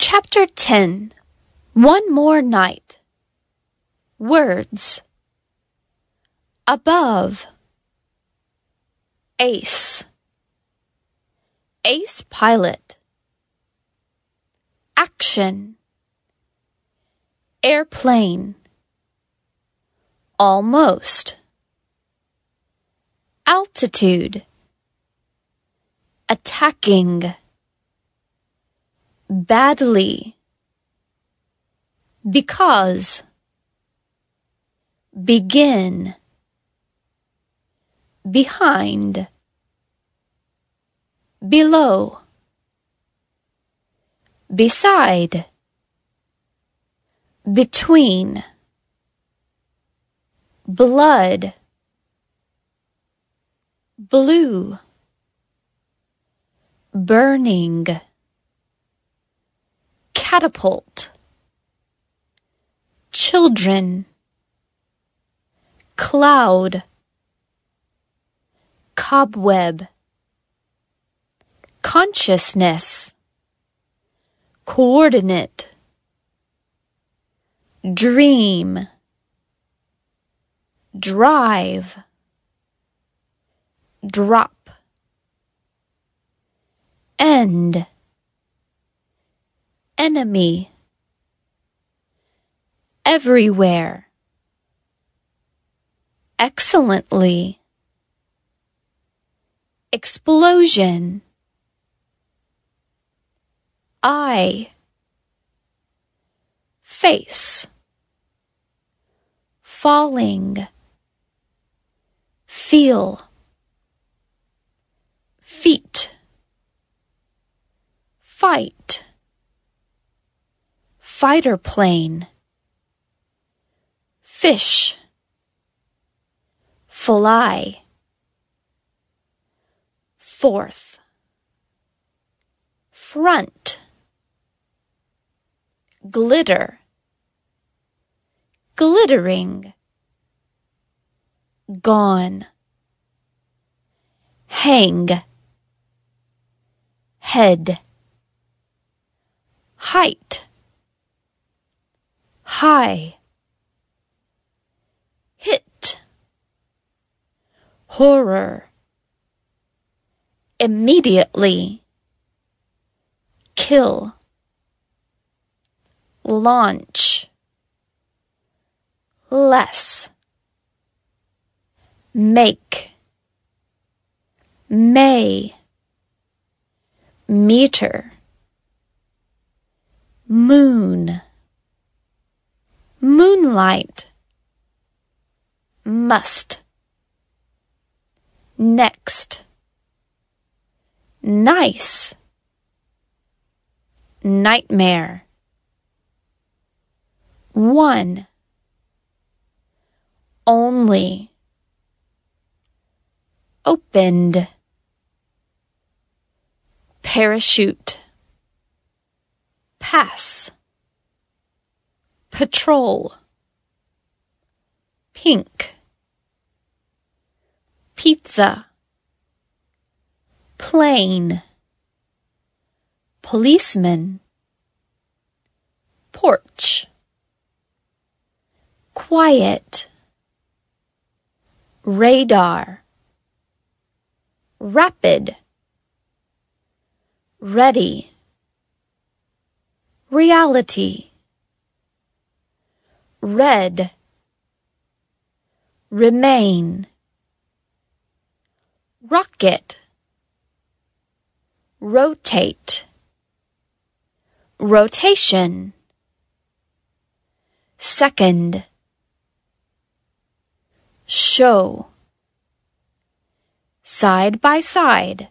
Chapter 10. One More Night. Words. Above. Ace. Ace pilot. Action. Airplane. Almost. Altitude. Attacking. Badly. Because. Begin. Behind. Below. Beside. Between. Blood. Blue. Burning. Catapult. Children. Cloud. Cobweb. Consciousness. Coordinate. Dream. Drive. Drop. End. Enemy. Everywhere. Excellently. Explosion. Eye. Face. Falling. Feel. Feet. Fight. Fighter plane. Fish. Fly. Fourth. Front. Glitter. Glittering. Gone. Hang. Head. Height. High. Hit. Horror. Immediately. Kill. Launch. Less. Make. May. Meter. Moon. Moonlight. Must. Next. Nice. Nightmare. One. Only. Opened. Parachute. Pass. Patrol. Pink. Pizza. Plane. Policeman. Porch. Quiet. Radar. Rapid. Ready. Reality. Red. Remain. Rocket. Rotate. Rotation. Second. Show. Side by side.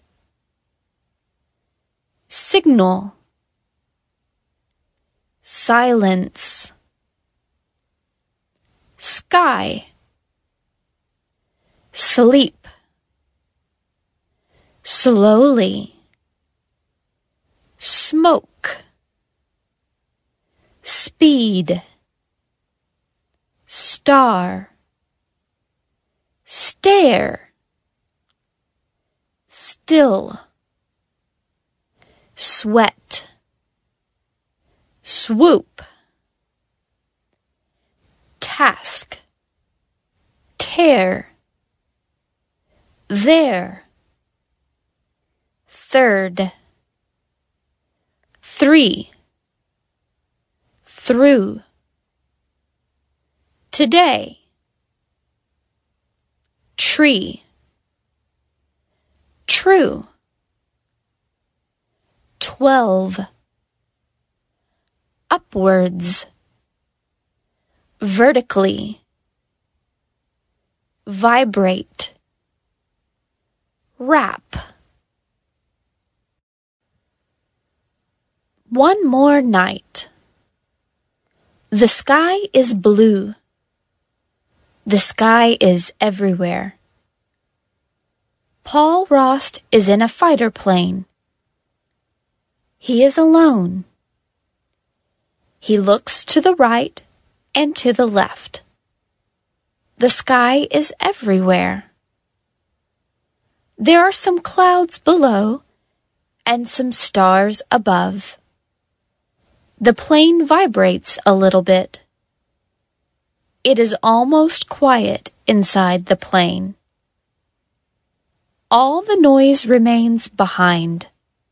Signal. Silence. Sky. Sleep. Slowly. Smoke. Speed. Star. Stare. Still. Sweat. swoop, task, tear, there, third, three, through, today, tree, true, 12, upwards, vertically, vibrate, wrap. One more night. The sky is blue. The sky is everywhere. Paul Rost is in a fighter plane. He is alone. He looks to the right and to the left. The sky is everywhere. There are some clouds below and some stars above. The plane vibrates a little bit. It is almost quiet inside the plane. All the noise remains behind.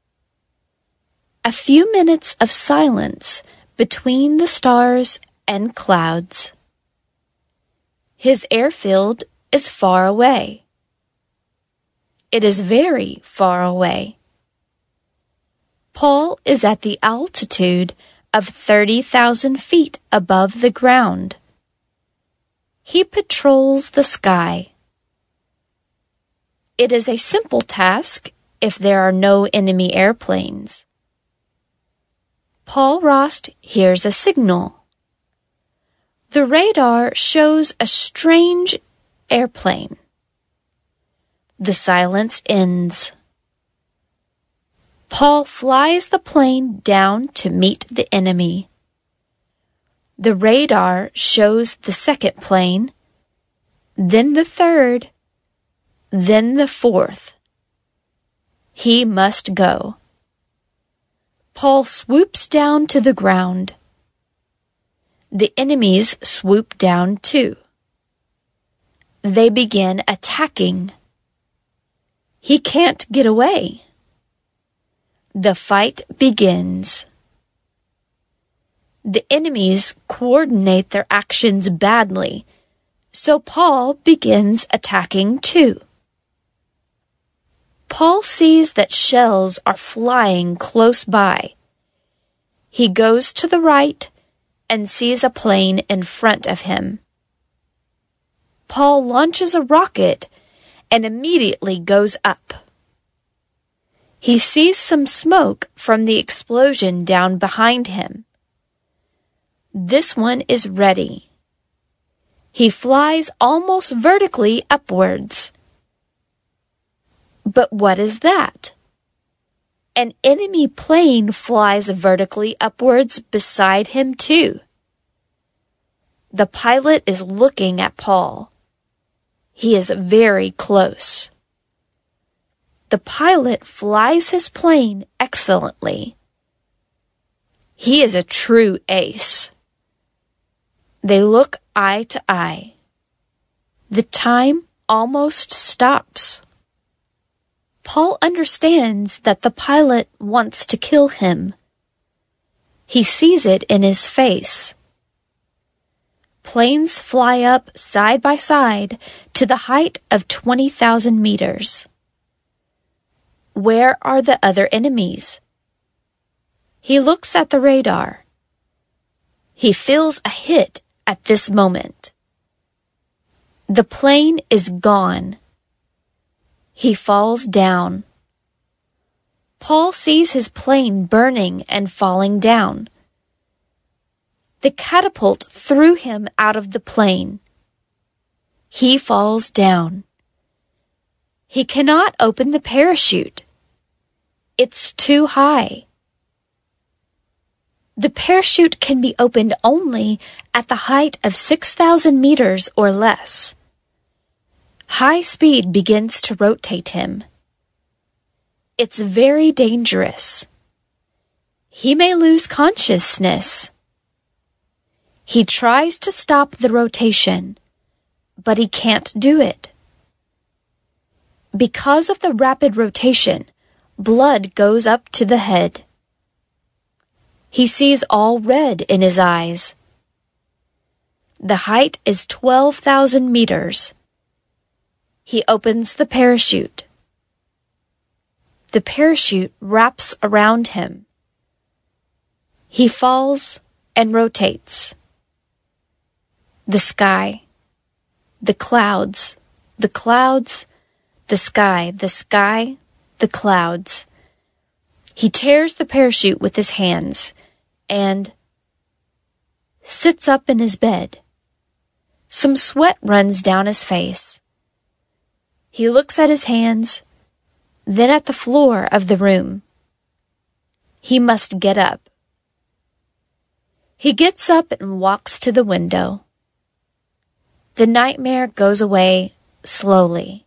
A few minutes of silence between the stars and clouds. His airfield is far away. It is very far away. Paul is at the altitude of 30,000 feet above the ground. He patrols the sky. It is a simple task if there are no enemy airplanes. Paul Rost hears a signal. The radar shows a strange airplane. The silence ends. Paul flies the plane down to meet the enemy. The radar shows the second plane, then the third, then the fourth. He must go. Paul swoops down to the ground. The enemies swoop down too. They begin attacking. He can't get away. The fight begins. The enemies coordinate their actions badly, so Paul begins attacking too. Paul sees that shells are flying close by. He goes to the right and sees a plane in front of him. Paul launches a rocket and immediately goes up. He sees some smoke from the explosion down behind him. This one is ready. He flies almost vertically upwards. But what is that? An enemy plane flies vertically upwards beside him too. The pilot is looking at Paul. He is very close. The pilot flies his plane excellently. He is a true ace. They look eye to eye. The time almost stops. Paul understands that the pilot wants to kill him. He sees it in his face. Planes fly up side by side to the height of 20,000 meters. Where are the other enemies? He looks at the radar. He feels a hit at this moment. The plane is gone. He falls down. Paul sees his plane burning and falling down. The catapult threw him out of the plane. He falls down. He cannot open the parachute. It's too high. The parachute can be opened only at the height of 6,000 meters or less. High speed begins to rotate him. It's very dangerous. he may lose consciousness. He tries to stop the rotation, but he can't do it. Because of the rapid rotation, blood goes up to the head. He sees all red in his eyes. The height is 12,000 meters. He opens the parachute. The parachute wraps around him. He falls and rotates. The sky, the clouds, the clouds, the sky, the clouds. He tears the parachute with his hands and sits up in his bed. Some sweat runs down his face. He looks at his hands, then at the floor of the room. He must get up. He gets up and walks to the window. The nightmare goes away slowly.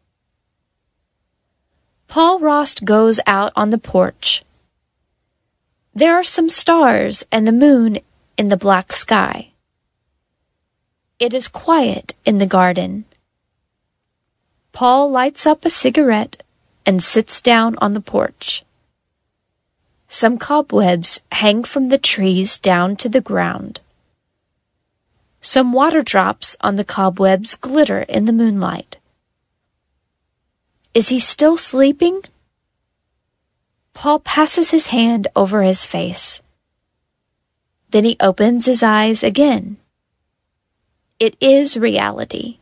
Paul Rost goes out on the porch. There are some stars and the moon in the black sky. It is quiet in the garden. Paul lights up a cigarette and sits down on the porch. Some cobwebs hang from the trees down to the ground. Some water drops on the cobwebs glitter in the moonlight. Is he still sleeping? Paul passes his hand over his face. Then he opens his eyes again. It is reality.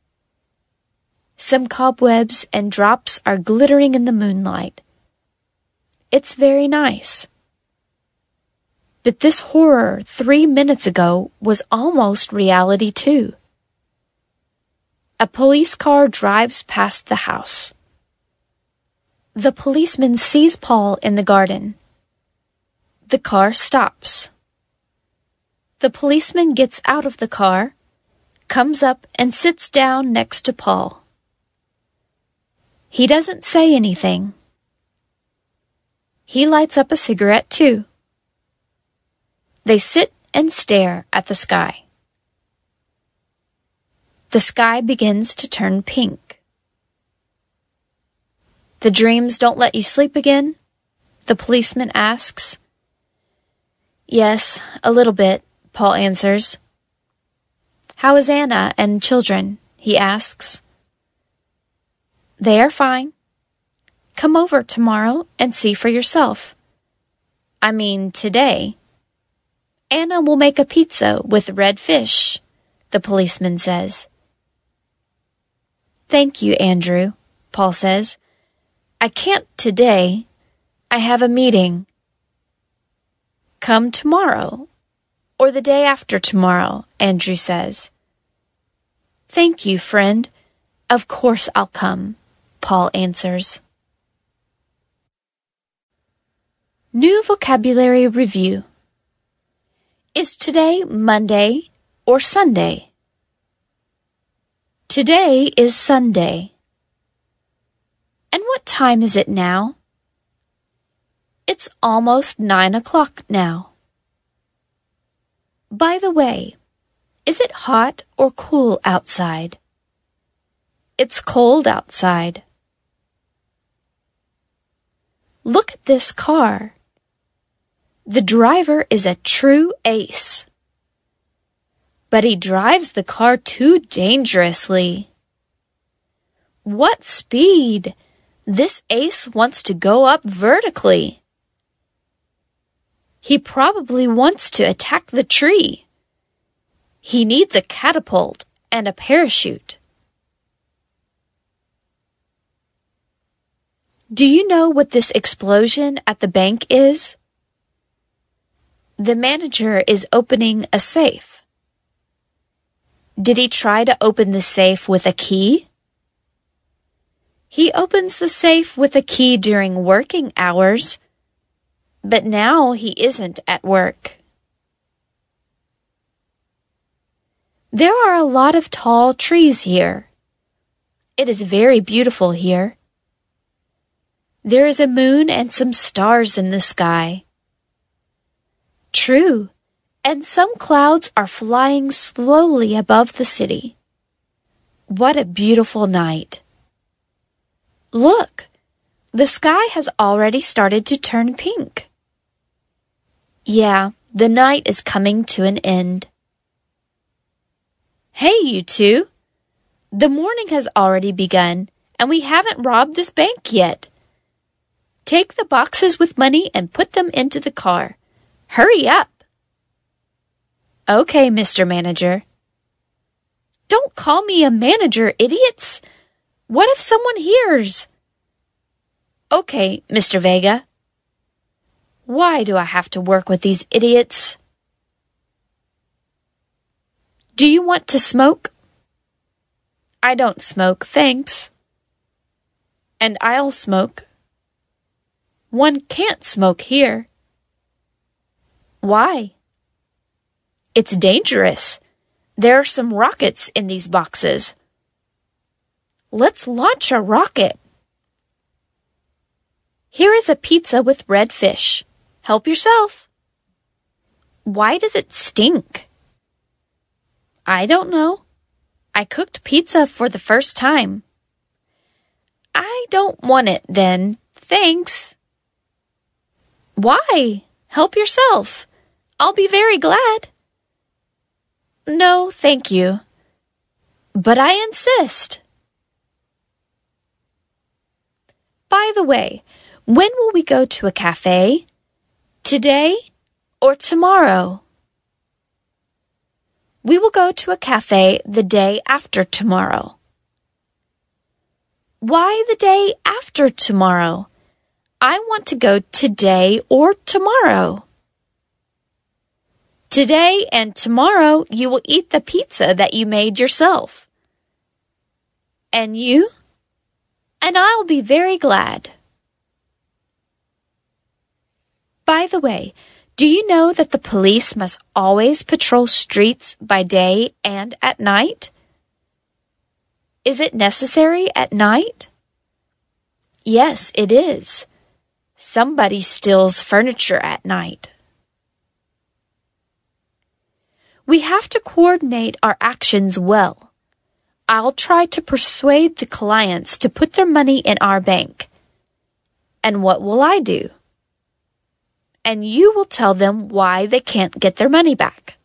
Some cobwebs and drops are glittering in the moonlight. It's very nice. But this horror 3 minutes ago was almost reality too. A police car drives past the house. The policeman sees Paul in the garden. The car stops. The policeman gets out of the car, comes up and sits down next to Paul. He doesn't say anything. He lights up a cigarette too. They sit and stare at the sky. The sky begins to turn pink. The dreams don't let you sleep again? The policeman asks. Yes, a little bit, Paul answers. How is Anna and children? He asks. They are fine. Come over tomorrow and see for yourself. I mean, today. Anna will make a pizza with red fish, the policeman says. Thank you, Andrew, Paul says. I can't today. I have a meeting. Come tomorrow, or the day after tomorrow, Andrew says. Thank you, friend. Of course I'll come, Paul answers. New vocabulary review. Is today Monday or Sunday? Today is Sunday. And what time is it now? It's almost 9 o'clock now. By the way, is it hot or cool outside? It's cold outside. Look at this car. The driver is a true ace. But he drives the car too dangerously. What speed! This ace wants to go up vertically. He probably wants to attack the tree. He needs a catapult and a parachute. Do you know what this explosion at the bank is? The manager is opening a safe. Did he try to open the safe with a key? He opens the safe with a key during working hours, but now he isn't at work. There are a lot of tall trees here. It is very beautiful here. There is a moon and some stars in the sky. true, and some clouds are flying slowly above the city. What a beautiful night. Look, the sky has already started to turn pink. Yeah, the night is coming to an end. Hey, you two. The morning has already begun, and we haven't robbed this bank yet. Take the boxes with money and put them into the car. Hurry up. Okay, Mr. Manager. Don't call me a manager, idiots. What if someone hears? Okay, Mr. Vega. Why do I have to work with these idiots? Do you want to smoke? I don't smoke, thanks. And I'll smoke. One can't smoke here. Why? It's dangerous. There are some rockets in these boxes. Let's launch a rocket. Here is a pizza with red fish. Help yourself. Why does it stink? I don't know. I cooked pizza for the first time. I don't want it then, thanks. Why? Help yourself. I'll be very glad. No, thank you. But I insist. By the way, when will we go to a cafe? Today or tomorrow? We will go to a cafe the day after tomorrow. Why the day after tomorrow? I want to go today or tomorrow. Today and tomorrow you will eat the pizza that you made yourself. And you? And I'll be very glad. By the way, do you know that the police must always patrol streets by day and at night? Is it necessary at night? Yes, it is. Somebody steals furniture at night. We have to coordinate our actions well. I'll try to persuade the clients to put their money in our bank. And what will I do? And you will tell them why they can't get their money back.